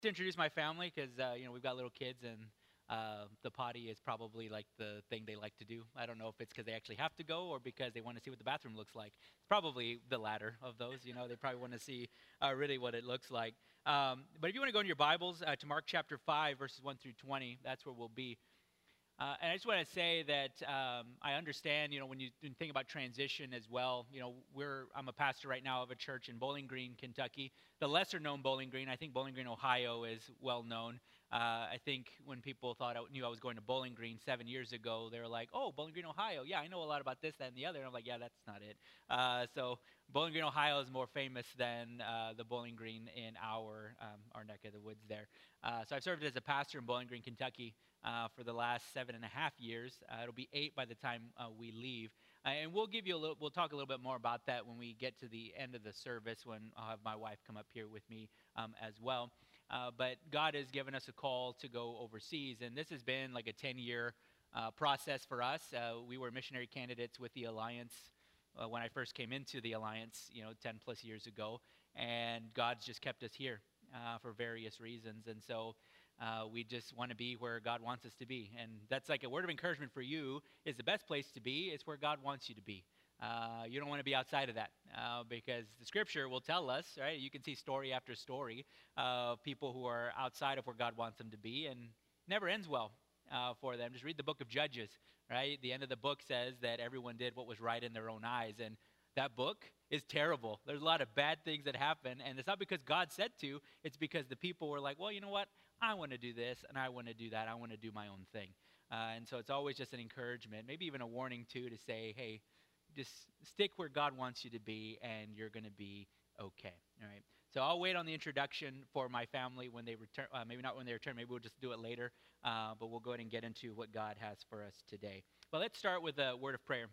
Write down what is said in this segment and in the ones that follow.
To introduce my family because we've got little kids and the potty is probably like the thing they like to do. I don't know if it's because they actually have to go or because they want to see what the bathroom looks like. It's probably the latter of those. They probably want to see really what it looks like. But if you want to go in your Bibles to Mark chapter 5, verses 1 through 20, that's where we'll be. And I just want to say that I understand, when you think about transition as well, I'm a pastor right now of a church in Bowling Green, Kentucky, the lesser known Bowling Green. I think Bowling Green, Ohio is well known. I think when people knew I was going to Bowling Green 7 years ago, they were like, oh, Bowling Green, Ohio. Yeah, I know a lot about this, that, and the other. And I'm like, yeah, that's not it. So Bowling Green, Ohio is more famous than the Bowling Green in our neck of the woods there. So I've served as a pastor in Bowling Green, Kentucky for the last 7.5 years. It'll be 8 by the time we leave. And we'll talk a little bit more about that when we get to the end of the service, when I'll have my wife come up here with me as well. But God has given us a call to go overseas, and this has been like a 10-year process for us. We were missionary candidates with the Alliance when I first came into the Alliance, 10 plus years ago, and God's just kept us here for various reasons. And so we just want to be where God wants us to be. And that's like a word of encouragement for you, is the best place to be is where God wants you to be. You don't want to be outside of that because the scripture will tell us, right? You can see story after story of people who are outside of where God wants them to be, and never ends well for them. Just read the book of Judges, right? The end of the book says that everyone did what was right in their own eyes, and that book is terrible. There's a lot of bad things that happen, and it's not because God said to, it's because the people were like, well, you know what? I want to do this, and I want to do that. I want to do my own thing. And so it's always just an encouragement, maybe even a warning, too, to say, hey, just stick where God wants you to be, and you're going to be okay. All right. So I'll wait on the introduction for my family when they return. Maybe not when they return. Maybe we'll just do it later. But we'll go ahead and get into what God has for us today. But let's start with a word of prayer.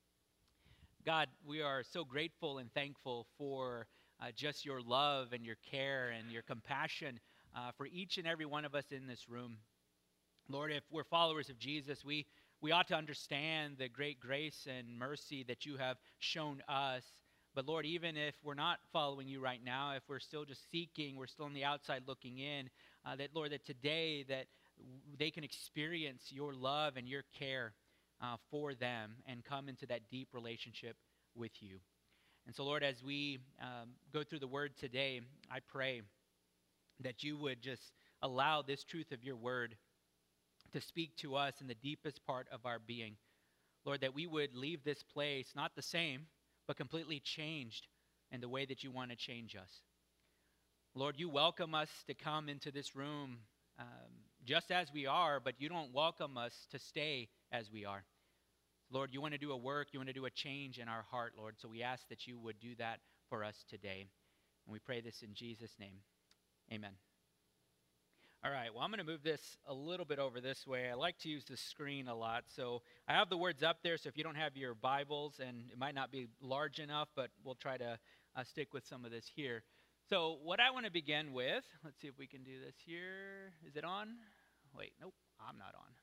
God, we are so grateful and thankful for just your love and your care and your compassion for each and every one of us in this room. Lord, if we're followers of Jesus, we ought to understand the great grace and mercy that you have shown us. But Lord, even if we're not following you right now, if we're still just seeking, we're still on the outside looking in, that Lord, that today that they can experience your love and your care for them and come into that deep relationship with you. And so Lord, as we go through the word today, I pray that you would just allow this truth of your word to speak to us in the deepest part of our being. Lord, that we would leave this place not the same, but completely changed in the way that you want to change us. Lord, you welcome us to come into this room just as we are, but you don't welcome us to stay as we are. Lord, you want to do a work, you want to do a change in our heart, Lord. So we ask that you would do that for us today. And we pray this in Jesus' name. Amen. All right, well, I'm going to move this a little bit over this way. I like to use the screen a lot. So I have the words up there, so if you don't have your Bibles, and it might not be large enough, but we'll try to stick with some of this here. So what I want to begin with, let's see if we can do this here. Is it on? Wait, nope, I'm not on.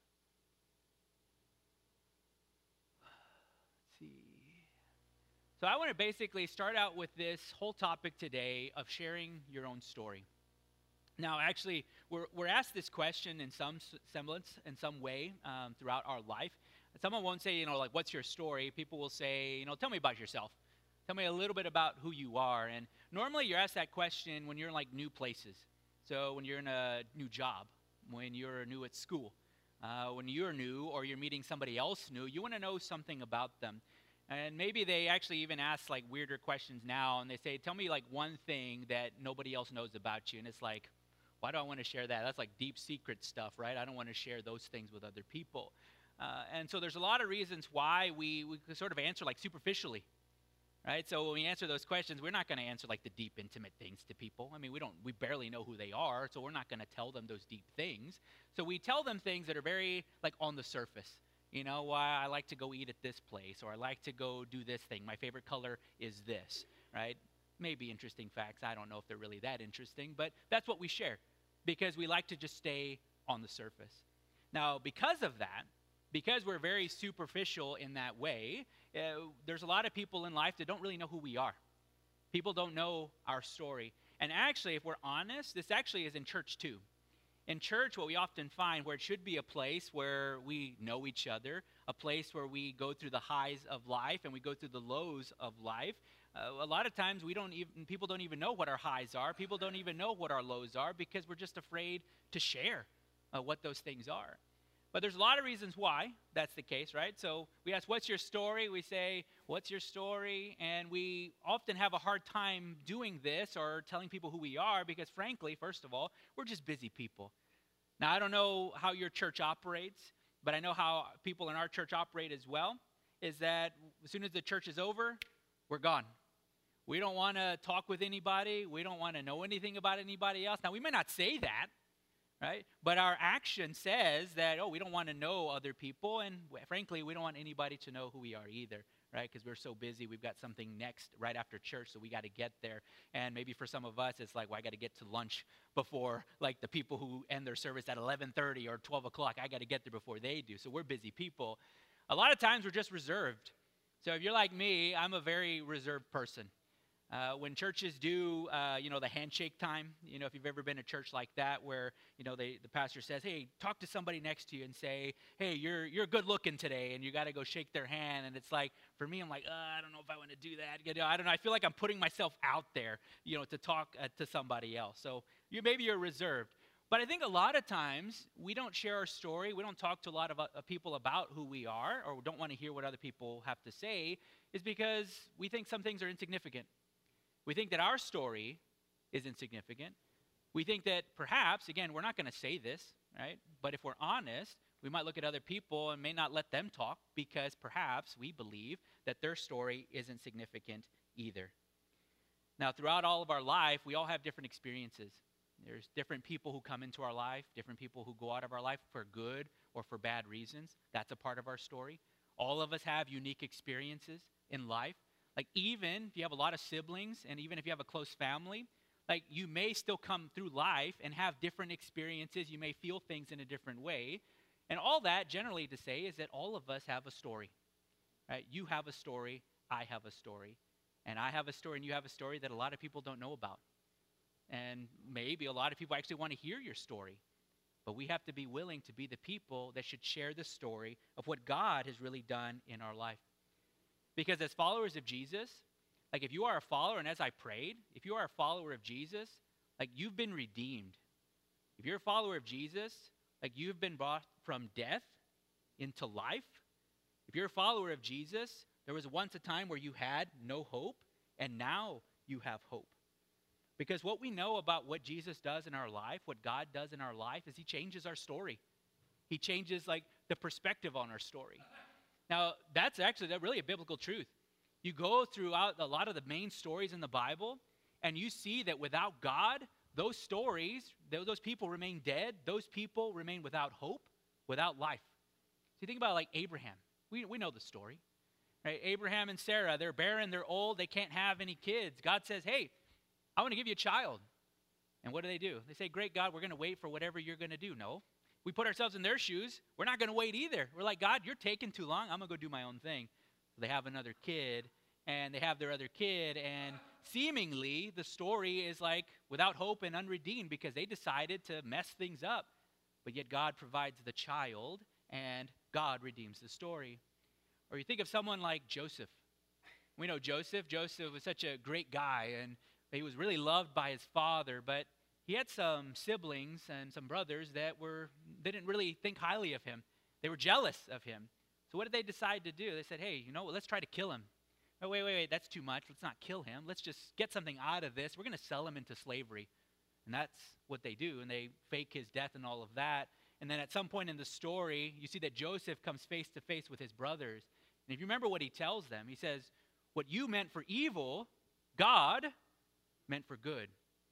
Let's see. So I want to basically start out with this whole topic today of sharing your own story. Now, actually, we're asked this question in some semblance, in some way, throughout our life. Someone won't say, like, what's your story? People will say, tell me about yourself. Tell me a little bit about who you are. And normally you're asked that question when you're in, like, new places. So when you're in a new job, when you're new at school, when you're new or you're meeting somebody else new, you want to know something about them. And maybe they actually even ask, like, weirder questions now, and they say, tell me, like, one thing that nobody else knows about you. And it's like, why do I want to share that? That's like deep secret stuff, right? I don't want to share those things with other people. And so there's a lot of reasons why we sort of answer like superficially, right? So when we answer those questions, we're not going to answer like the deep, intimate things to people. I mean, we barely know who they are, so we're not going to tell them those deep things. So we tell them things that are very like on the surface. Why I like to go eat at this place, or I like to go do this thing. My favorite color is this, right? Maybe interesting facts. I don't know if they're really that interesting, but that's what we share, because we like to just stay on the surface. Now, because of that, because we're very superficial in that way, there's a lot of people in life that don't really know who we are. People don't know our story. And actually, if we're honest, this actually is in church too. In church, what we often find, where it should be a place where we know each other, a place where we go through the highs of life and we go through the lows of life, a lot of times people don't even know what our highs are. People don't even know what our lows are because we're just afraid to share what those things are. But there's a lot of reasons why that's the case, right? So we ask, what's your story? We say, what's your story? And we often have a hard time doing this or telling people who we are because, frankly, first of all, we're just busy people. Now, I don't know how your church operates, but I know how people in our church operate as well, is that as soon as the church is over, we're gone. We don't want to talk with anybody. We don't want to know anything about anybody else. Now, we may not say that, right? But our action says that, we don't want to know other people, and frankly, we don't want anybody to know who we are either, right? Because we're so busy. We've got something next right after church, so we got to get there. And maybe for some of us, it's like, well, I got to get to lunch before, like, the people who end their service at 11:30 or 12 o'clock. I got to get there before they do. So we're busy people. A lot of times, we're just reserved. So if you're like me, I'm a very reserved person. When churches do, the handshake time, if you've ever been to church like that where, the pastor says, hey, talk to somebody next to you and say, hey, you're good looking today, and you got to go shake their hand. And it's like, for me, I'm like, I don't know if I want to do that. I don't know. I feel like I'm putting myself out there, to talk to somebody else. So maybe you're reserved. But I think a lot of times we don't share our story. We don't talk to a lot of people about who we are or don't want to hear what other people have to say is because we think some things are insignificant. We think that our story is insignificant. We think that perhaps, again, we're not going to say this, right? But if we're honest, we might look at other people and may not let them talk because perhaps we believe that their story isn't significant either. Now, throughout all of our life, we all have different experiences. There's different people who come into our life, different people who go out of our life for good or for bad reasons. That's a part of our story. All of us have unique experiences in life. Like even if you have a lot of siblings and even if you have a close family, like you may still come through life and have different experiences. You may feel things in a different way. And all that generally to say is that all of us have a story, right? You have a story, I have a story, and I have a story and you have a story that a lot of people don't know about. And maybe a lot of people actually want to hear your story. But we have to be willing to be the people that should share the story of what God has really done in our life. Because as followers of Jesus, like if you are a follower, and as I prayed, if you are a follower of Jesus, like you've been redeemed. If you're a follower of Jesus, like you've been brought from death into life. If you're a follower of Jesus, there was once a time where you had no hope, and now you have hope. Because what we know about what Jesus does in our life, what God does in our life, is he changes our story. He changes like the perspective on our story. Now, that's actually really a biblical truth. You go throughout a lot of the main stories in the Bible, and you see that without God, those stories, those people remain dead. Those people remain without hope, without life. So you think about like Abraham. We know the story, right? Abraham and Sarah, they're barren, they're old, they can't have any kids. God says, hey, I want to give you a child. And what do? They say, great God, we're going to wait for whatever you're going to do. No. We put ourselves in their shoes. We're not going to wait either. We're like, God, you're taking too long. I'm going to go do my own thing. So they have another kid, and they have their other kid, and seemingly the story is like without hope and unredeemed because they decided to mess things up. But yet God provides the child, and God redeems the story. Or you think of someone like Joseph. We know Joseph. Joseph was such a great guy, and he was really loved by his father, but he had some siblings and some brothers that didn't really think highly of him. They were jealous of him. So what did they decide to do? They said, hey, let's try to kill him. Oh, wait, that's too much. Let's not kill him. Let's just get something out of this. We're going to sell him into slavery. And that's what they do, and they fake his death and all of that. And then at some point in the story, you see that Joseph comes face to face with his brothers. And if you remember what he tells them, he says, what you meant for evil, God meant for good.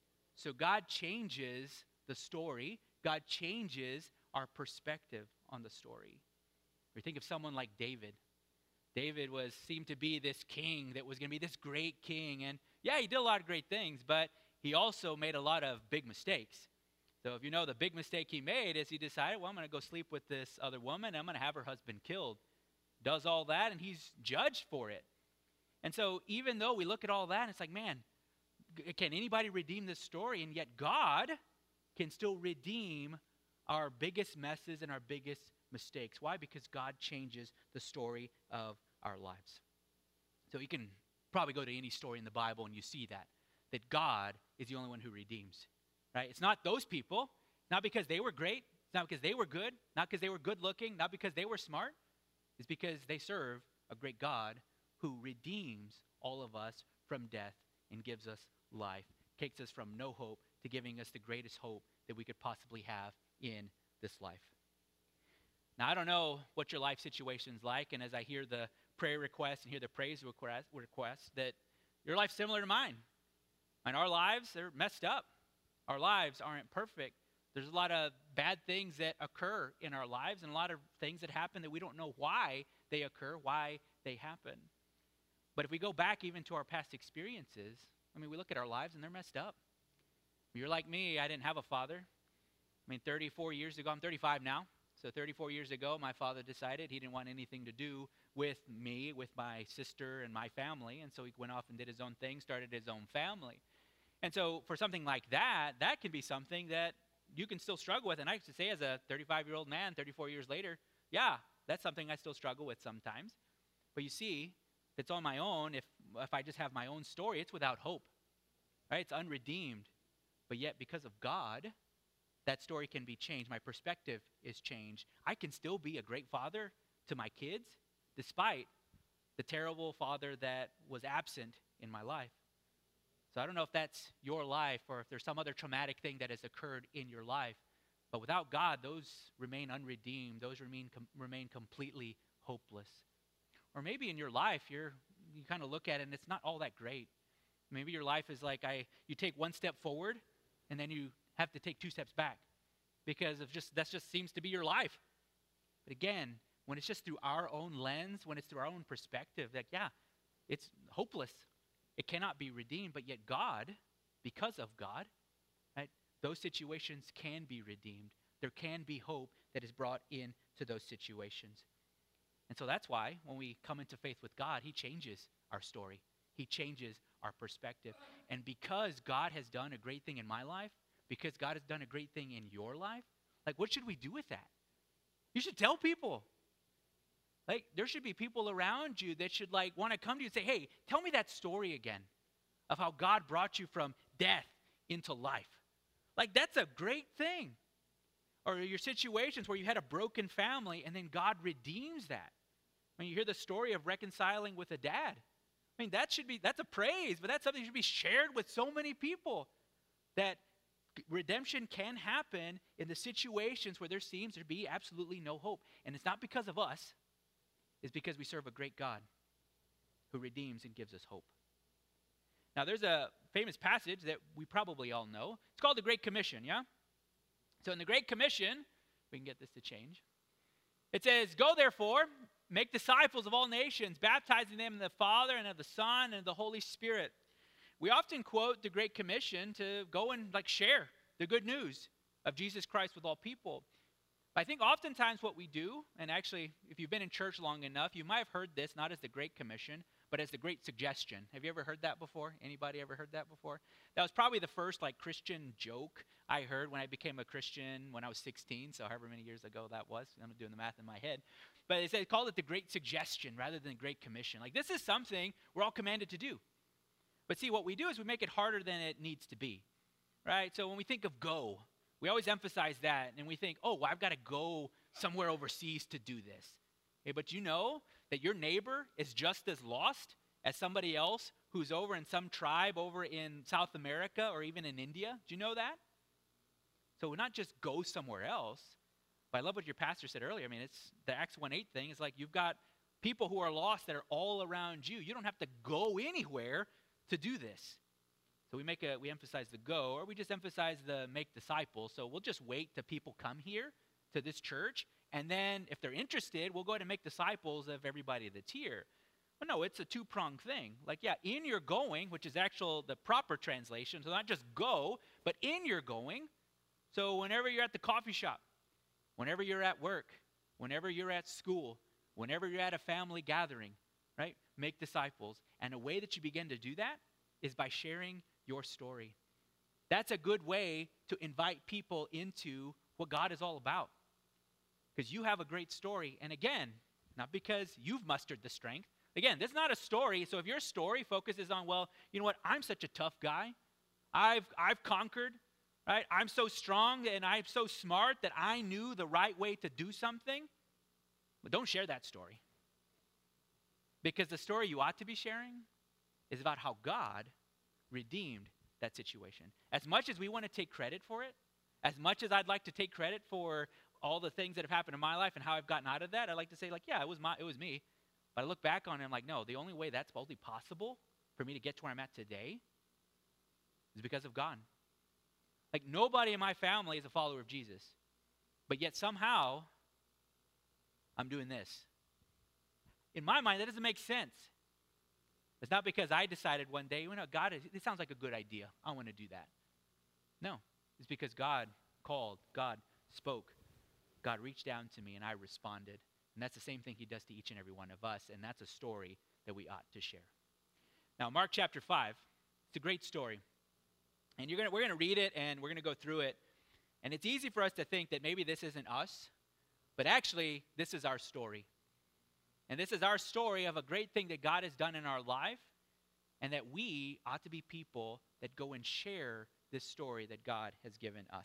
So God changes the story. God changes our perspective on the story. We think of someone like David. David seemed to be this king that was going to be this great king. And yeah, he did a lot of great things, but he also made a lot of big mistakes. So if you know the big mistake he made is he decided, well, I'm going to go sleep with this other woman. I'm going to have her husband killed. Does all that, and he's judged for it. And so even though we look at all that, it's like, man, can anybody redeem this story? And yet God can still redeem our biggest messes and our biggest mistakes. Why? Because God changes the story of our lives. So you can probably go to any story in the Bible and you see that God is the only one who redeems, right? It's not those people, not because they were great, it's not because they were good, not because they were good looking, not because they were smart. It's because they serve a great God who redeems all of us from death and gives us life, takes us from no hope to giving us the greatest hope that we could possibly have in this life. Now, I don't know what your life situation's like, and as I hear the prayer requests and hear the praise requests, that your life's similar to mine. And our lives are messed up. Our lives aren't perfect. There's a lot of bad things that occur in our lives and a lot of things that happen that we don't know why they occur, why they happen. But if we go back even to our past experiences, I mean, we look at our lives and they're messed up. You're like me, I didn't have a father. I mean, 34 years ago, I'm 35 now. So 34 years ago, my father decided he didn't want anything to do with me, with my sister and my family. And so he went off and did his own thing, started his own family. And so for something like that, that can be something that you can still struggle with. And I have to say, as a 35-year-old man, 34 years later, yeah, that's something I still struggle with sometimes. But you see, if it's on my own, if I just have my own story, it's without hope, right? It's unredeemed. But yet, because of God, that story can be changed. My perspective is changed. I can still be a great father to my kids, despite the terrible father that was absent in my life. So I don't know if that's your life or if there's some other traumatic thing that has occurred in your life. But without God, those remain unredeemed. Those remain completely hopeless. Or maybe in your life, you kind of look at it and it's not all that great. Maybe your life is like you take one step forward and then you have to take 2 steps back because that just seems to be your life. But again, when it's just through our own lens, when it's through our own perspective, that it's hopeless. It cannot be redeemed, but yet God, because of God, right, those situations can be redeemed. There can be hope that is brought into those situations. And so that's why when we come into faith with God, he changes our story. He changes our perspective. And because God has done a great thing in my life, because God has done a great thing in your life, like, what should we do with that? You should tell people. Like, there should be people around you that should want to come to you and say, hey, tell me that story again of how God brought you from death into life. Like, that's a great thing. Or your situations where you had a broken family and then God redeems that. When you hear the story of reconciling with a dad, I mean, that's a praise, but that's something that should be shared with so many people, that redemption can happen in the situations where there seems to be absolutely no hope. And it's not because of us. It's because we serve a great God who redeems and gives us hope. Now, there's a famous passage that we probably all know. It's called the Great Commission, yeah? So in the Great Commission, we can get this to change. It says, go therefore, make disciples of all nations, baptizing them in the Father and of the Son and of the Holy Spirit. We often quote the Great Commission to go and share the good news of Jesus Christ with all people. But I think oftentimes what we do, and actually if you've been in church long enough, you might have heard this not as the Great Commission, but as the Great Suggestion. Have you ever heard that before? Anybody ever heard that before? That was probably the first Christian joke I heard when I became a Christian when I was 16, so however many years ago that was. I'm doing the math in my head. But they called it the Great Suggestion rather than the Great Commission. This is something we're all commanded to do. But see, what we do is we make it harder than it needs to be, right? So when we think of go, we always emphasize that, and we think, oh, well, I've got to go somewhere overseas to do this. Okay, but you know that your neighbor is just as lost as somebody else who's over in some tribe over in South America or even in India. Do you know that? So not just go somewhere else. But I love what your pastor said earlier. I mean, it's the Acts 1:8 thing. It's you've got people who are lost that are all around you. You don't have to go anywhere to do this. So we emphasize the go, or we just emphasize the make disciples. So we'll just wait till people come here to this church, and then if they're interested, we'll go ahead and make disciples of everybody that's here. But no, it's a two-pronged thing. In your going, which is the proper translation, so not just go, but in your going. So whenever you're at the coffee shop, whenever you're at work, whenever you're at school, whenever you're at a family gathering, right? Make disciples. And a way that you begin to do that is by sharing your story. That's a good way to invite people into what God is all about. Because you have a great story. And again, not because you've mustered the strength. Again, this is not a story. So if your story focuses on, well, you know what, I'm such a tough guy. I've conquered, right? I'm so strong and I'm so smart that I knew the right way to do something. But don't share that story. Because the story you ought to be sharing is about how God redeemed that situation. As much as we want to take credit for it, as much as I'd like to take credit for all the things that have happened in my life and how I've gotten out of that, I like to say, like, yeah, it was me. But I look back on it and I'm like, no, the only way that's supposedly possible for me to get to where I'm at today is because of God. Like, nobody in my family is a follower of Jesus. But yet somehow, I'm doing this. In my mind, that doesn't make sense. It's not because I decided one day, you know, God, it sounds like a good idea. I want to do that. No, it's because God called, God spoke, God reached down to me, and I responded. And that's the same thing he does to each and every one of us, and that's a story that we ought to share. Now, Mark chapter 5, it's a great story. And we're going to read it, and we're going to go through it. And it's easy for us to think that maybe this isn't us, but actually, this is our story. And this is our story of a great thing that God has done in our life, and that we ought to be people that go and share this story that God has given us.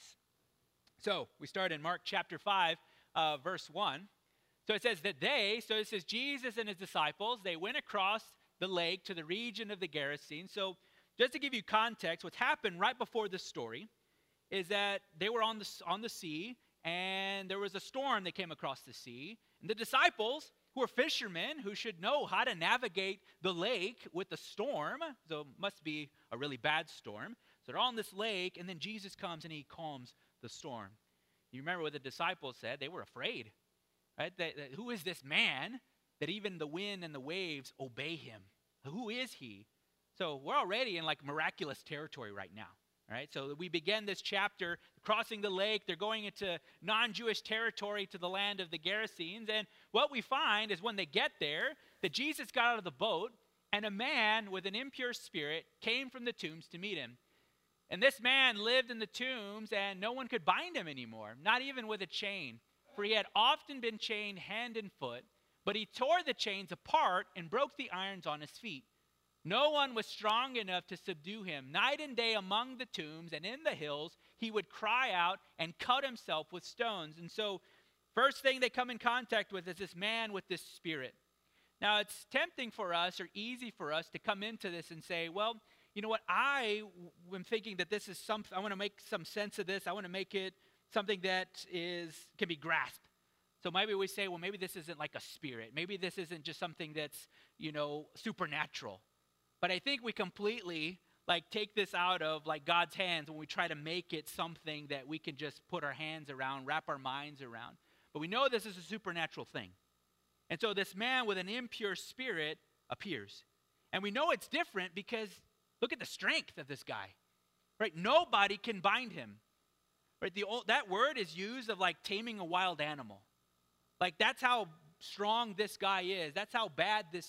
So we start in Mark chapter 5, verse 1. So it says that so it says Jesus and his disciples, they went across the lake to the region of the Gerasenes. So just to give you context, what's happened right before this story is that they were on the sea, and there was a storm that came across the sea. And the disciples, who are fishermen, who should know how to navigate the lake with the storm, so it must be a really bad storm. So they're on this lake, and then Jesus comes and he calms the storm. You remember what the disciples said? They were afraid, right? Who is this man that even the wind and the waves obey him? Who is he? So we're already in like miraculous territory right now. All right, so we begin this chapter crossing the lake. They're going into non-Jewish territory to the land of the Gerasenes. And what we find is when they get there, that Jesus got out of the boat, and a man with an impure spirit came from the tombs to meet him. And this man lived in the tombs, and no one could bind him anymore, not even with a chain. For he had often been chained hand and foot, but he tore the chains apart and broke the irons on his feet. No one was strong enough to subdue him. Night and day among the tombs and in the hills, he would cry out and cut himself with stones. And so, first thing they come in contact with is this man with this spirit. Now, it's tempting for us, or easy for us, to come into this and say, well, you know what, I am thinking that this is something, I want to make some sense of this. I want to make it something that can be grasped. So maybe we say, well, maybe this isn't like a spirit. Maybe this isn't just something that's, supernatural. But I think we completely take this out of God's hands when we try to make it something that we can just put our hands around, wrap our minds around. But we know this is a supernatural thing. And so this man with an impure spirit appears. And we know it's different because look at the strength of this guy. Right? Nobody can bind him. Right? That word is used of taming a wild animal. That's how strong this guy is. That's how bad this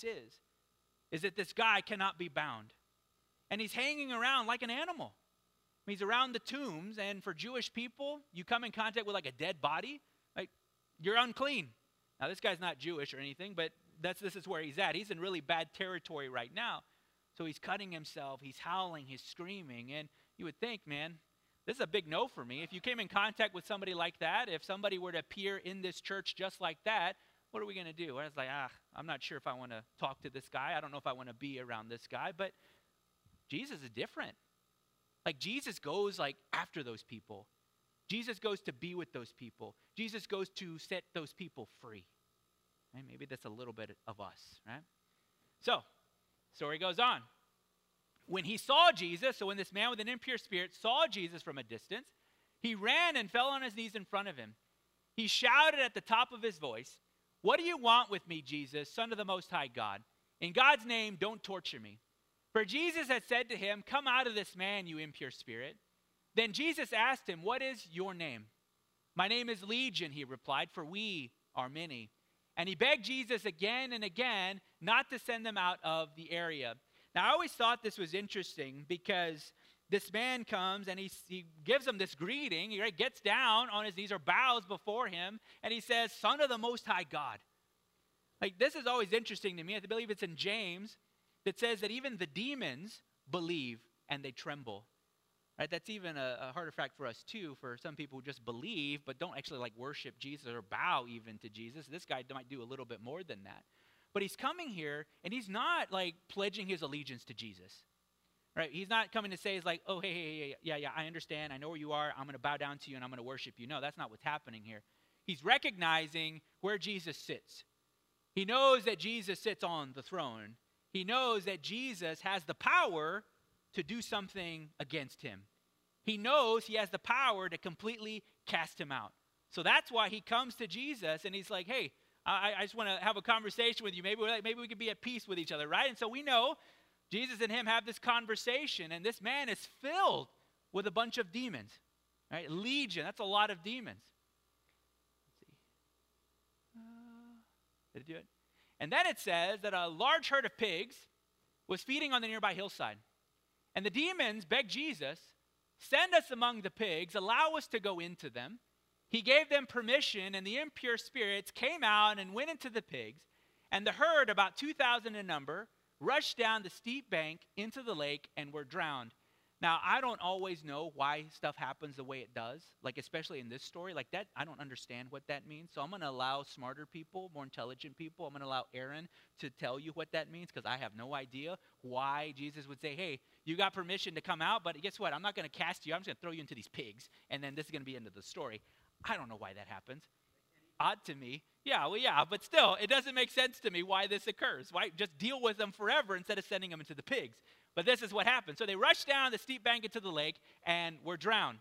is that this guy cannot be bound. And he's hanging around like an animal. He's around the tombs, and for Jewish people, you come in contact with a dead body, you're unclean. Now, this guy's not Jewish or anything, but this is where he's at. He's in really bad territory right now. So he's cutting himself, he's howling, he's screaming, and you would think, man, this is a big no for me. If you came in contact with somebody like that, if somebody were to appear in this church just like that, what are we going to do? I was like, I'm not sure if I want to talk to this guy. I don't know if I want to be around this guy. But Jesus is different. Jesus goes after those people. Jesus goes to be with those people. Jesus goes to set those people free. Right? Maybe that's a little bit of us, right? So, story goes on. When he saw Jesus, so when this man with an impure spirit saw Jesus from a distance, he ran and fell on his knees in front of him. He shouted at the top of his voice, "What do you want with me, Jesus, Son of the Most High God? In God's name, don't torture me." For Jesus had said to him, "Come out of this man, you impure spirit." Then Jesus asked him, "What is your name?" "My name is Legion," he replied, "for we are many." And he begged Jesus again and again not to send them out of the area. Now, I always thought this was interesting because this man comes and he gives him this greeting. He gets down on his knees or bows before him, and he says, Son of the Most High God. Like, this is always interesting to me. I believe it's in James that says that even the demons believe and they tremble. Right? That's even a harder fact for us too, for some people who just believe but don't actually like worship Jesus or bow even to Jesus. This guy might do a little bit more than that. But he's coming here and he's not like pledging his allegiance to Jesus. Right? He's not coming to say, he's like, oh, hey, yeah, I understand. I know where you are. I'm going to bow down to you and I'm going to worship you. No, that's not what's happening here. He's recognizing where Jesus sits. He knows that Jesus sits on the throne. He knows that Jesus has the power to do something against him. He knows he has the power to completely cast him out. So that's why he comes to Jesus and he's like, hey, I just want to have a conversation with you. Maybe we could be at peace with each other, right? And so we know Jesus and him have this conversation, and this man is filled with a bunch of demons, right? Legion, that's a lot of demons. Let's see. Did it do it? And then it says that a large herd of pigs was feeding on the nearby hillside. And the demons begged Jesus, send us among the pigs, allow us to go into them. He gave them permission, and the impure spirits came out and went into the pigs. And the herd, about 2,000 in number, rushed down the steep bank into the lake and were drowned. Now, I don't always know why stuff happens the way it does, like especially in this story. Like that, I don't understand what that means. So I'm going to allow smarter people, more intelligent people. I'm going to allow Aaron to tell you what that means because I have no idea why Jesus would say, hey, you got permission to come out, but guess what? I'm not going to cast you. I'm just going to throw you into these pigs, and then this is going to be the end of the story. I don't know why that happens. Odd to me. Yeah, but still, it doesn't make sense to me why this occurs. Why just deal with them forever instead of sending them into the pigs? But this is what happened. So they rushed down the steep bank into the lake and were drowned.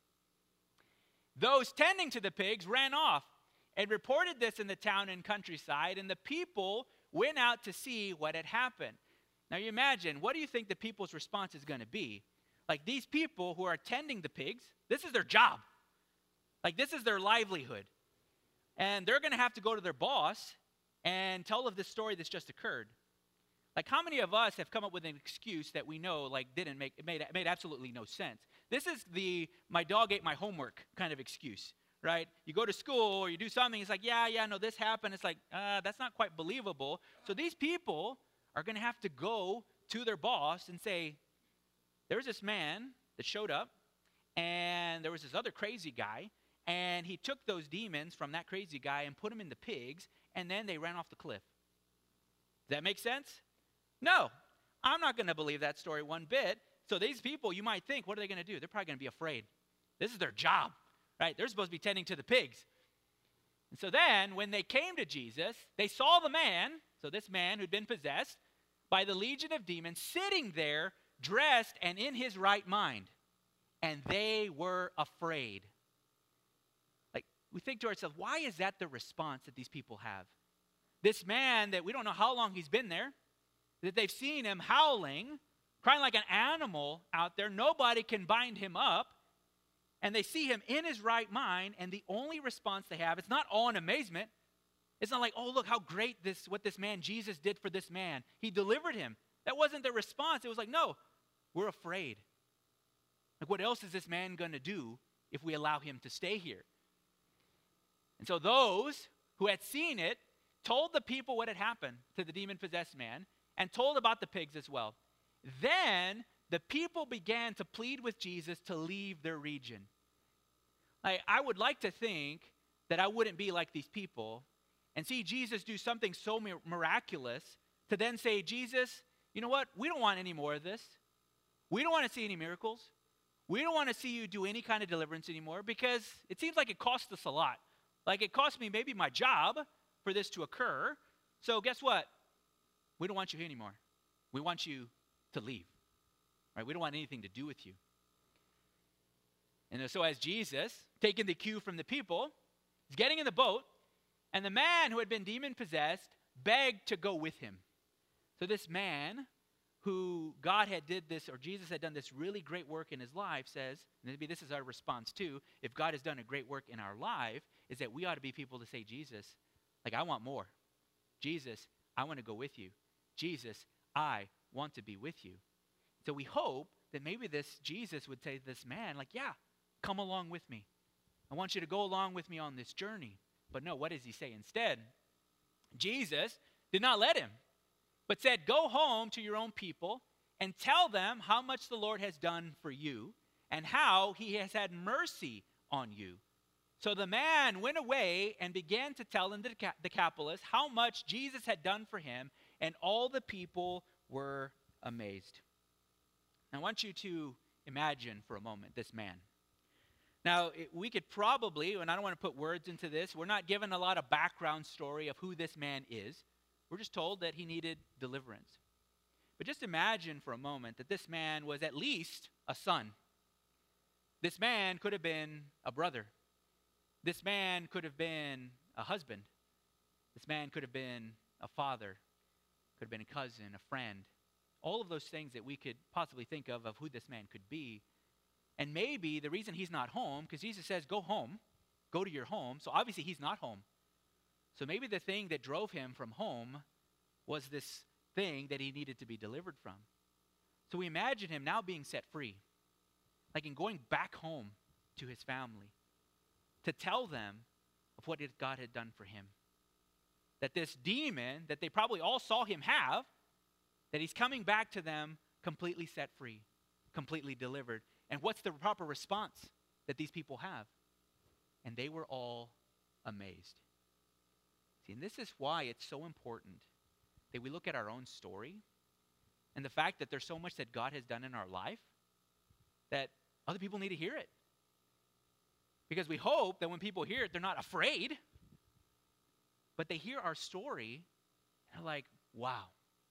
Those tending to the pigs ran off and reported this in the town and countryside, and the people went out to see what had happened. Now you imagine, what do you think the people's response is going to be? Like these people who are tending the pigs, this is their job. Like this is their livelihood. And they're going to have to go to their boss and tell of this story that's just occurred. Like how many of us have come up with an excuse that we know like made absolutely no sense? This is the my dog ate my homework kind of excuse, right? You go to school or you do something, it's like, yeah, no, this happened. It's like, that's not quite believable. So these people are going to have to go to their boss and say, there's this man that showed up and there was this other crazy guy and he took those demons from that crazy guy and put them in the pigs and then they ran off the cliff. Does that make sense? No, I'm not going to believe that story one bit. So these people, you might think, what are they going to do? They're probably going to be afraid. This is their job, right? They're supposed to be tending to the pigs. And so then when they came to Jesus, they saw the man, so this man who'd been possessed by the legion of demons, sitting there dressed and in his right mind. And they were afraid. Like we think to ourselves, why is that the response that these people have? This man that we don't know how long he's been there, that they've seen him howling, crying like an animal out there. Nobody can bind him up. And they see him in his right mind, and the only response they have, it's not awe and amazement. It's not like, oh, look how great what this man Jesus did for this man. He delivered him. That wasn't their response. It was like, no, we're afraid. Like, what else is this man going to do if we allow him to stay here? And so those who had seen it told the people what had happened to the demon-possessed man, and told about the pigs as well. Then the people began to plead with Jesus to leave their region. I would like to think that I wouldn't be like these people and see Jesus do something so miraculous to then say, Jesus, you know what? We don't want any more of this. We don't want to see any miracles. We don't want to see you do any kind of deliverance anymore because it seems like it cost us a lot. Like it cost me maybe my job for this to occur. So guess what? We don't want you here anymore. We want you to leave. Right? We don't want anything to do with you. And so as Jesus, taking the cue from the people, is getting in the boat, and the man who had been demon-possessed begged to go with him. So this man who God had did this, or Jesus had done this really great work in his life says, and maybe this is our response too, if God has done a great work in our life, is that we ought to be people to say, Jesus, like I want more. Jesus, I want to go with you. Jesus, I want to be with you. So we hope that maybe this Jesus would say to this man, like, yeah, come along with me. I want you to go along with me on this journey. But no, what does he say instead? Jesus did not let him, but said, go home to your own people and tell them how much the Lord has done for you and how he has had mercy on you. So the man went away and began to tell in the Decapolis how much Jesus had done for him, and all the people were amazed. I want you to imagine for a moment this man. Now, we could probably, and I don't want to put words into this, we're not given a lot of background story of who this man is. We're just told that he needed deliverance. But just imagine for a moment that this man was at least a son. This man could have been a brother. This man could have been a husband. This man could have been a father, could have been a cousin, a friend. All of those things that we could possibly think of who this man could be. And maybe the reason he's not home, because Jesus says, go home, go to your home. So obviously he's not home. So maybe the thing that drove him from home was this thing that he needed to be delivered from. So we imagine him now being set free, like in going back home to his family, to tell them of what God had done for him. That this demon that they probably all saw him have, that he's coming back to them completely set free, completely delivered. And what's the proper response that these people have? And they were all amazed. See, and this is why it's so important that we look at our own story and the fact that there's so much that God has done in our life that other people need to hear it. Because we hope that when people hear it, they're not afraid, but they hear our story and they're like, wow.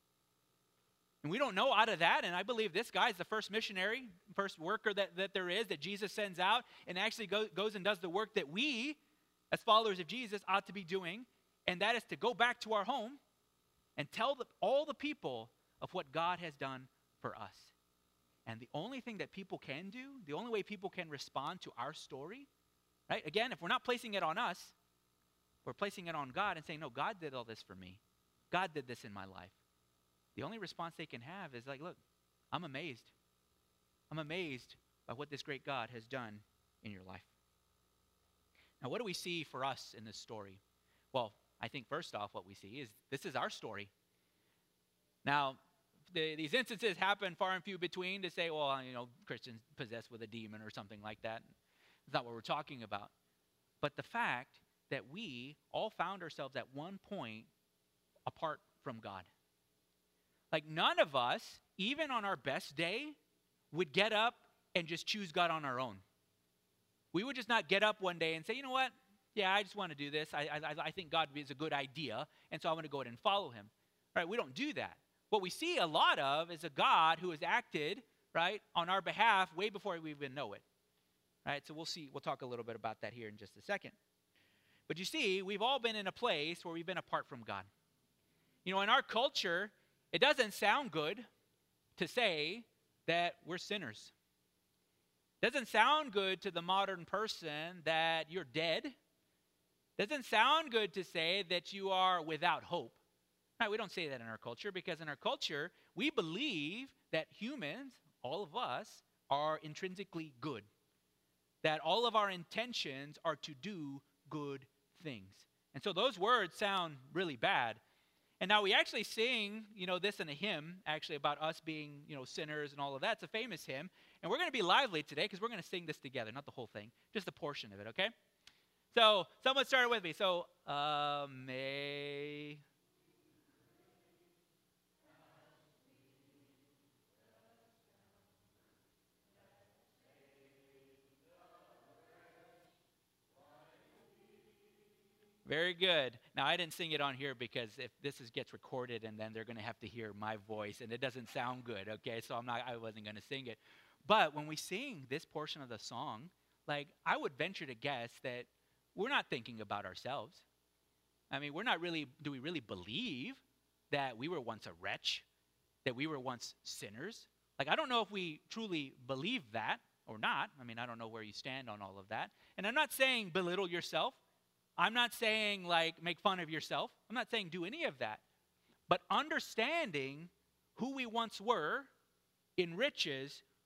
And we don't know out of that, and I believe this guy is the first missionary, first worker that there is, that Jesus sends out, and actually goes and does the work that we, as followers of Jesus, ought to be doing, and that is to go back to our home and tell all the people of what God has done for us. And the only thing that people can do, the only way people can respond to our story, right? Again, if we're not placing it on us, we're placing it on God and saying, no, God did all this for me. God did this in my life. The only response they can have is like, look, I'm amazed. I'm amazed by what this great God has done in your life. Now, what do we see for us in this story? Well, I think first off what we see is this is our story. Now, these instances happen far and few between to say, well, Christians possessed with a demon or something like that. It's not what we're talking about. But the fact that we all found ourselves at one point apart from God. Like none of us, even on our best day, would get up and just choose God on our own. We would just not get up one day and say, you know what? Yeah, I just want to do this. I think God is a good idea, and so I'm going to go ahead and follow him. Right? We don't do that. What we see a lot of is a God who has acted, right, on our behalf way before we even know it. Right? So we'll talk a little bit about that here in just a second. But you see, we've all been in a place where we've been apart from God. In our culture, it doesn't sound good to say that we're sinners. It doesn't sound good to the modern person that you're dead. It doesn't sound good to say that you are without hope. Right, we don't say that in our culture because in our culture, we believe that humans, all of us, are intrinsically good. That all of our intentions are to do good things. And so those words sound really bad. And now we actually sing, this in a hymn, actually, about us being, sinners and all of that. It's a famous hymn. And we're going to be lively today because we're going to sing this together, not the whole thing, just a portion of it, okay? So someone started with me. So, may... Very good. Now, I didn't sing it on here because if this gets recorded and then they're going to have to hear my voice and it doesn't sound good, okay? So I wasn't going to sing it. But when we sing this portion of the song, I would venture to guess that we're not thinking about ourselves. I mean, do we really believe that we were once a wretch, that we were once sinners? I don't know if we truly believe that or not. I mean, I don't know where you stand on all of that. And I'm not saying belittle yourself. I'm not saying make fun of yourself. I'm not saying do any of that. But understanding who we once were enriches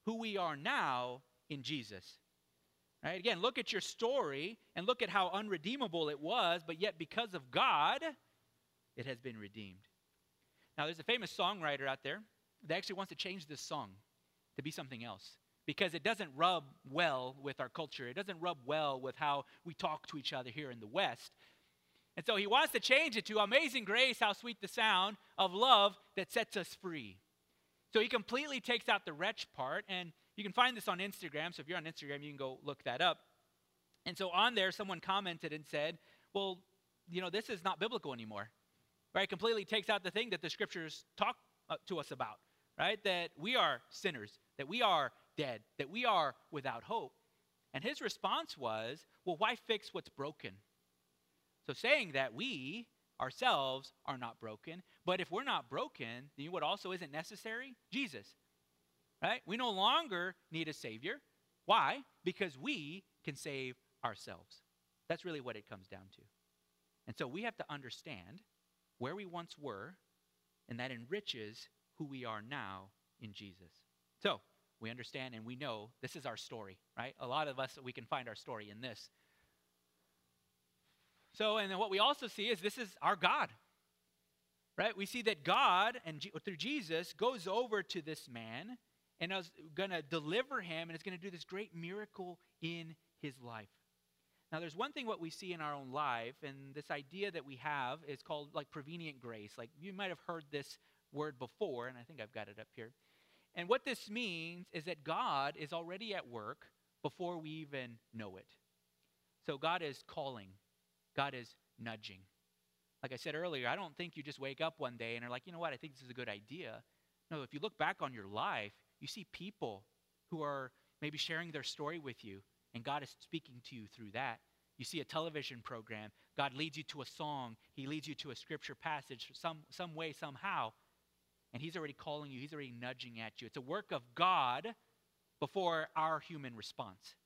who we are now in Jesus. Right? Again, look at your story and look at how unredeemable it was, but yet because of God, it has been redeemed. Now, there's a famous songwriter out there that actually wants to change this song to be something else because it doesn't rub well with our culture. It doesn't rub well with how we talk to each other here in the West. And so he wants to change it to Amazing Grace, how sweet the sound of love that sets us free. So he completely takes out the wretch part, and you can find this on Instagram. So if you're on Instagram, you can go look that up. And so on there, someone commented and said, well, this is not biblical anymore. Right? Completely takes out the thing that the scriptures talk to us about, right? That we are sinners, that we are dead, that we are without hope. And his response was, well, why fix what's broken? So saying that we ourselves are not broken, but if we're not broken, then you know what also isn't necessary? Jesus, right? We no longer need a Savior. Why? Because we can save ourselves. That's really what it comes down to. And so we have to understand where we once were, and that enriches who we are now in Jesus. So we understand and we know this is our story, right? A lot of us, we can find our story in this. So, and then what we also see is this is our God, right? We see that God, through Jesus, goes over to this man and is going to deliver him and is going to do this great miracle in his life. Now, there's one thing what we see in our own life, and this idea that we have is called like prevenient grace. Like you might have heard this word before, and I think I've got it up here. And what this means is that God is already at work before we even know it. So God is calling. God is nudging. Like I said earlier, I don't think you just wake up one day and are like, you know what, I think this is a good idea. No, if you look back on your life, you see people who are maybe sharing their story with you, and God is speaking to you through that. You see a television program. God leads you to a song. He leads you to a scripture passage some way, somehow. And he's already calling you. He's already nudging at you. It's a work of God before our human response.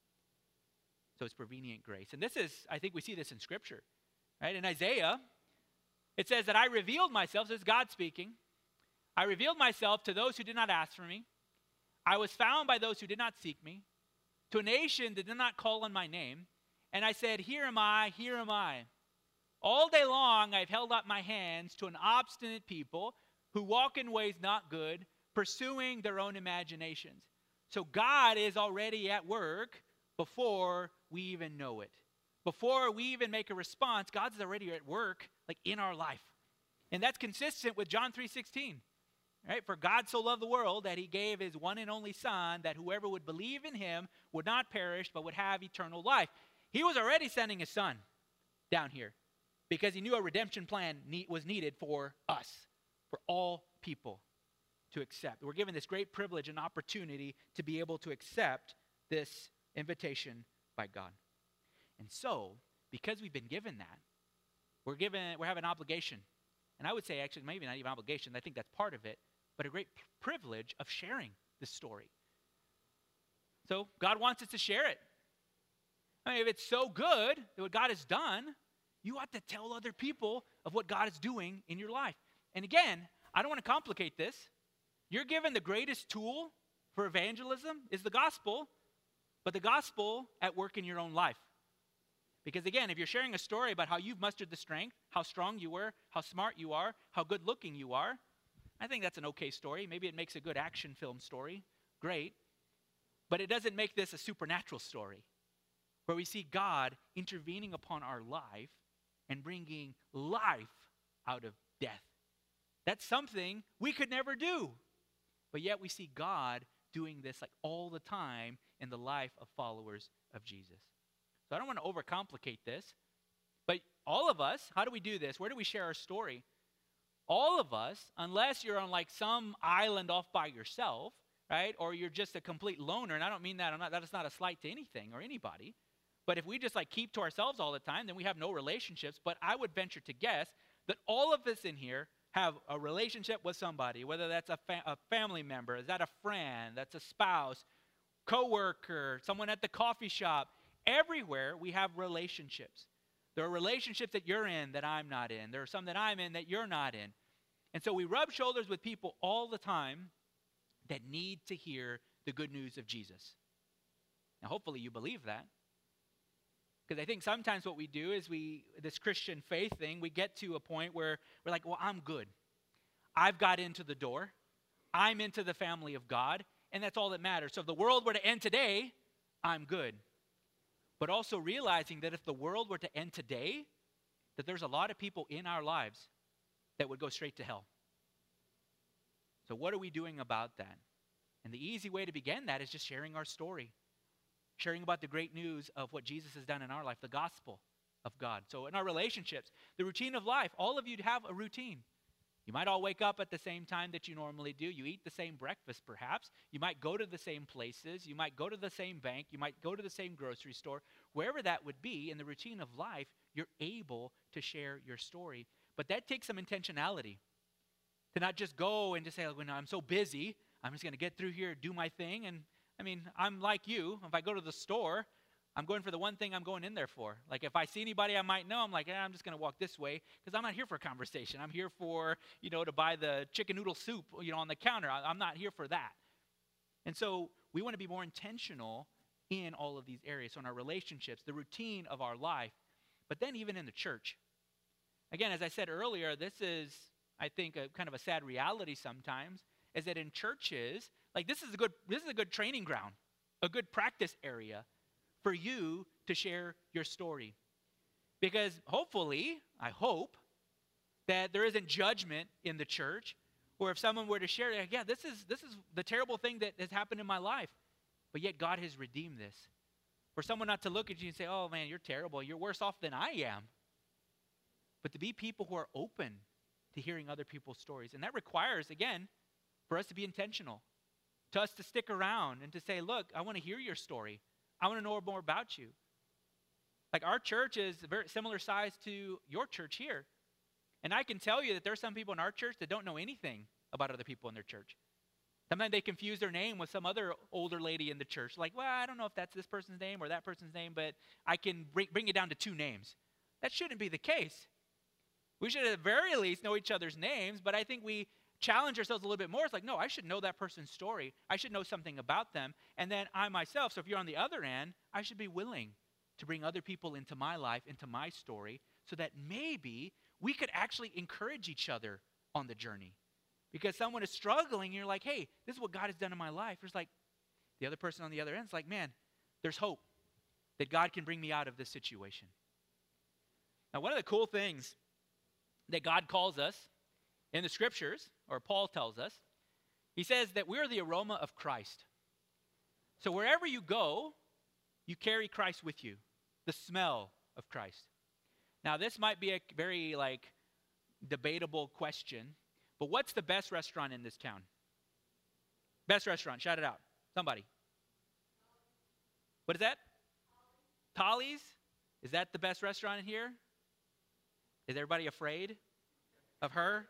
So it's prevenient grace. And this is, I think we see this in Scripture. Right? In Isaiah, it says that I revealed myself. This is God speaking. I revealed myself to those who did not ask for me. I was found by those who did not seek me. To a nation that did not call on my name. And I said, here am I, here am I. All day long I've held up my hands to an obstinate people who walk in ways not good, pursuing their own imaginations. So God is already at work before we even know it. Before we even make a response, God's already at work like in our life. And that's consistent with John 3:16. Right? For God so loved the world that he gave his one and only Son, that whoever would believe in him would not perish, but would have eternal life. He was already sending his Son down here because he knew a redemption plan was needed for us, for all people to accept. We're given this great privilege and opportunity to be able to accept this invitation by God. And so, because we've been given that, we have an obligation. And I would say, actually, maybe not even obligation. I think that's part of it. But a great privilege of sharing this story. So God wants us to share it. I mean, if it's so good that what God has done, you ought to tell other people of what God is doing in your life. And again, I don't want to complicate this. You're given the greatest tool for evangelism is the gospel, but the gospel at work in your own life. Because again, if you're sharing a story about how you've mustered the strength, how strong you were, how smart you are, how good looking you are, I think that's an okay story. Maybe it makes a good action film story. Great. But it doesn't make this a supernatural story where we see God intervening upon our life and bringing life out of death. That's something we could never do. But yet we see God doing this like all the time in the life of followers of Jesus. So I don't want to overcomplicate this. But all of us, how do we do this? Where do we share our story? All of us, unless you're on like some island off by yourself, right? Or you're just a complete loner, and I don't mean that, that is not a slight to anything or anybody. But if we just like keep to ourselves all the time, then we have no relationships. But I would venture to guess that all of us in here have a relationship with somebody, whether that's a family member, is that a friend, that's a spouse, coworker, someone at the coffee shop. Everywhere we have relationships. There are relationships that you're in that I'm not in. There are some that I'm in that you're not in. And so we rub shoulders with people all the time that need to hear the good news of Jesus. Now, hopefully you believe that. Because I think sometimes what we do is this Christian faith thing, we get to a point where we're like, well, I'm good. I've got into the door. I'm into the family of God, and that's all that matters. So if the world were to end today, I'm good. But also realizing that if the world were to end today, that there's a lot of people in our lives that would go straight to hell. So what are we doing about that? And the easy way to begin that is just sharing our story. Sharing about the great news of what Jesus has done in our life, the gospel of God. So in our relationships, the routine of life, all of you have a routine. You might all wake up at the same time that you normally do. You eat the same breakfast, perhaps. You might go to the same places. You might go to the same bank. You might go to the same grocery store. Wherever that would be in the routine of life, you're able to share your story. But that takes some intentionality. To not just go and just say, well, no, I'm so busy, I'm just going to get through here, do my thing. And I mean, I'm like you. If I go to the store, I'm going for the one thing I'm going in there for. Like if I see anybody I might know, I'm like, I'm just going to walk this way because I'm not here for a conversation. I'm here for, to buy the chicken noodle soup, on the counter. I'm not here for that. And so we want to be more intentional in all of these areas. So in our relationships, the routine of our life, but then even in the church. Again, as I said earlier, this is, I think, a kind of a sad reality sometimes, is that in churches, like this is a good training ground, a good practice area for you to share your story. Because hopefully, I hope, that there isn't judgment in the church, or if someone were to share, yeah, this is the terrible thing that has happened in my life, but yet God has redeemed this. For someone not to look at you and say, oh man, you're terrible, you're worse off than I am. But to be people who are open to hearing other people's stories. And that requires, again, for us to be intentional, to us to stick around and to say, look, I want to hear your story. I want to know more about you. Like our church is a very similar size to your church here. And I can tell you that there are some people in our church that don't know anything about other people in their church. Sometimes they confuse their name with some other older lady in the church. Like, well, I don't know if that's this person's name or that person's name, but I can bring it down to 2 names. That shouldn't be the case. We should at the very least know each other's names, but I think we challenge ourselves a little bit more. It's like, no, I should know that person's story. I should know something about them. And then I myself, so if you're on the other end, I should be willing to bring other people into my life, into my story, so that maybe we could actually encourage each other on the journey. Because someone is struggling, and you're like, hey, this is what God has done in my life. There's like, the other person on the other end is like, man, there's hope that God can bring me out of this situation. Now, one of the cool things that God calls us in the scriptures, or Paul tells us, he says that we're the aroma of Christ. So wherever you go, you carry Christ with you, the smell of Christ. Now this might be a very debatable question, but what's the best restaurant in this town? Best restaurant, shout it out. Somebody. What is that? Tolly's? Is that the best restaurant in here? Is everybody afraid of her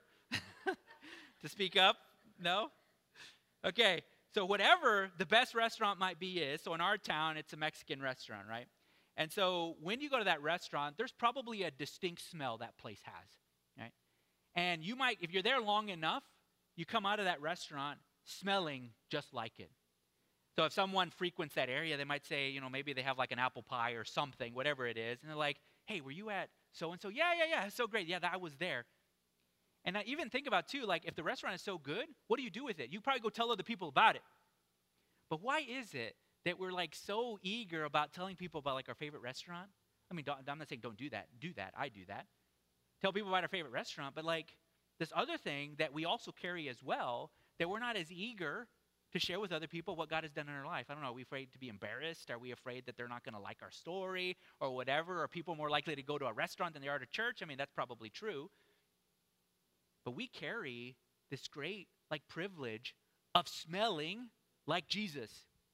to speak up? No? Okay, so whatever the best restaurant might be is, so in our town, it's a Mexican restaurant, right? And so when you go to that restaurant, there's probably a distinct smell that place has, right? And you might, if you're there long enough, you come out of that restaurant smelling just like it. So if someone frequents that area, they might say, maybe they have like an apple pie or something, whatever it is, and they're like, hey, were you at so-and-so? Yeah, it's so great. Yeah, I was there. And I even think about, too, if the restaurant is so good, what do you do with it? You probably go tell other people about it. But why is it that we're, so eager about telling people about, our favorite restaurant? I mean, I'm not saying don't do that. Do that. I do that. Tell people about our favorite restaurant. But, this other thing that we also carry as well, that we're not as eager to share with other people what God has done in our life. I don't know, are we afraid to be embarrassed? Are we afraid that they're not going to like our story or whatever? Are people more likely to go to a restaurant than they are to church? I mean, that's probably true. But we carry this great, privilege of smelling like Jesus,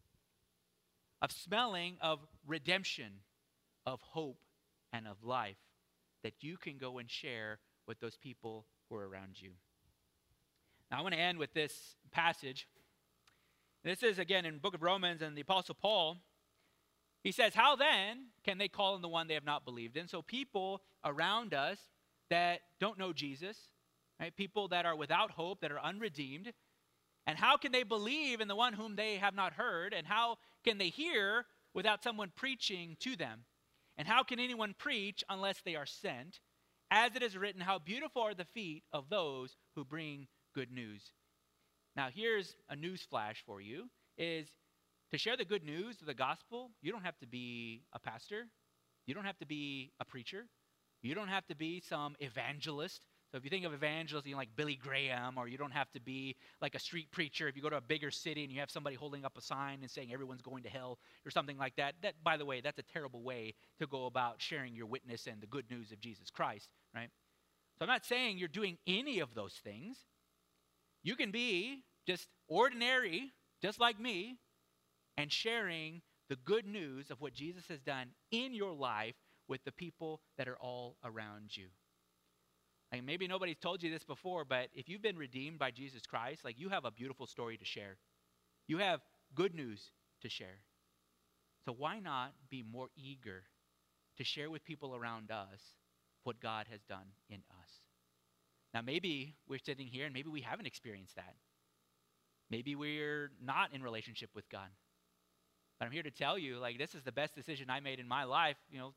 of smelling of redemption, of hope, and of life that you can go and share with those people who are around you. Now, I want to end with this passage. This is, again, in the book of Romans, and the Apostle Paul, he says, how then can they call on the one they have not believed in? So people around us that don't know Jesus, right? People that are without hope, that are unredeemed, And how can they believe in the one whom they have not heard? And how can they hear without someone preaching to them? And how can anyone preach unless they are sent? As it is written, how beautiful are the feet of those who bring good news. Now here's a news flash for you, is to share the good news of the gospel, you don't have to be a pastor. You don't have to be a preacher. You don't have to be some evangelist. So if you think of evangelists, you know, like Billy Graham, or you don't have to be like a street preacher. If you go to a bigger city and you have somebody holding up a sign and saying everyone's going to hell or something like that, that, by the way, that's a terrible way to go about sharing your witness and the good news of Jesus Christ, right? So I'm not saying you're doing any of those things. You can be just ordinary, just like me, and sharing the good news of what Jesus has done in your life with the people that are all around you. Like maybe nobody's told you this before, but if you've been redeemed by Jesus Christ, like you have a beautiful story to share. You have good news to share. So why not be more eager to share with people around us what God has done in us? Now maybe we're sitting here and maybe we haven't experienced that. Maybe we're not in relationship with God. But I'm here to tell you, like, this is the best decision I made in my life,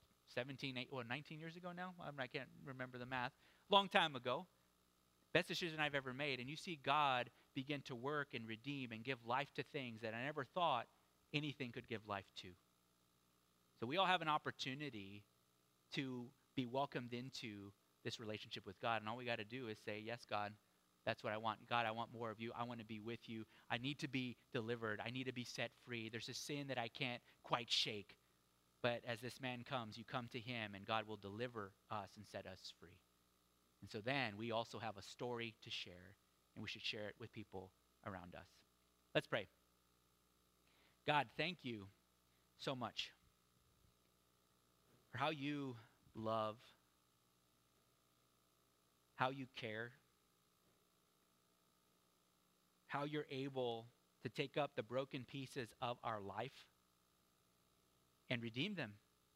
19 years ago now? I can't remember the math. Long time ago. Best decision I've ever made. And you see God begin to work and redeem and give life to things that I never thought anything could give life to. So we all have an opportunity to be welcomed into this relationship with God. And all we got to do is say, yes, God, that's what I want. God, I want more of you. I want to be with you. I need to be delivered. I need to be set free. There's a sin that I can't quite shake. But as this man comes, you come to him, and God will deliver us and set us free. And so then we also have a story to share, and we should share it with people around us. Let's pray. God, thank you so much for how you love, how you care, how you're able to take up the broken pieces of our life and redeem them.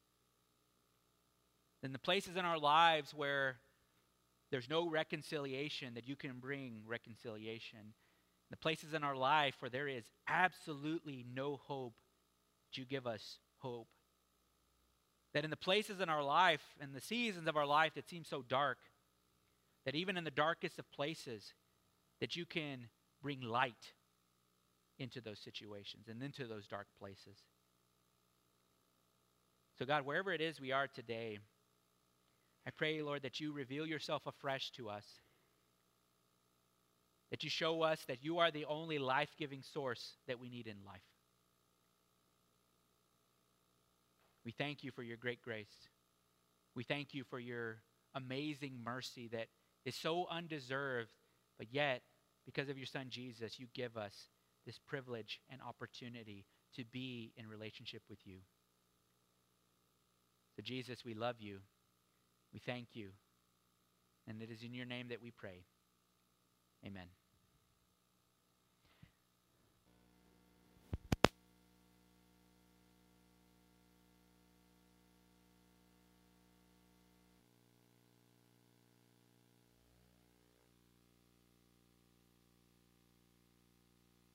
In the places in our lives where there's no reconciliation, that you can bring reconciliation. The places in our life where there is absolutely no hope, that you give us hope. That in the places in our life, in the seasons of our life that seem so dark, that even in the darkest of places, that you can bring light into those situations and into those dark places. So God, wherever it is we are today, I pray, Lord, that you reveal yourself afresh to us. That you show us that you are the only life-giving source that we need in life. We thank you for your great grace. We thank you for your amazing mercy that is so undeserved, but yet, because of your Son Jesus, you give us this privilege and opportunity to be in relationship with you. So Jesus, we love you. We thank you. And it is in your name that we pray. Amen.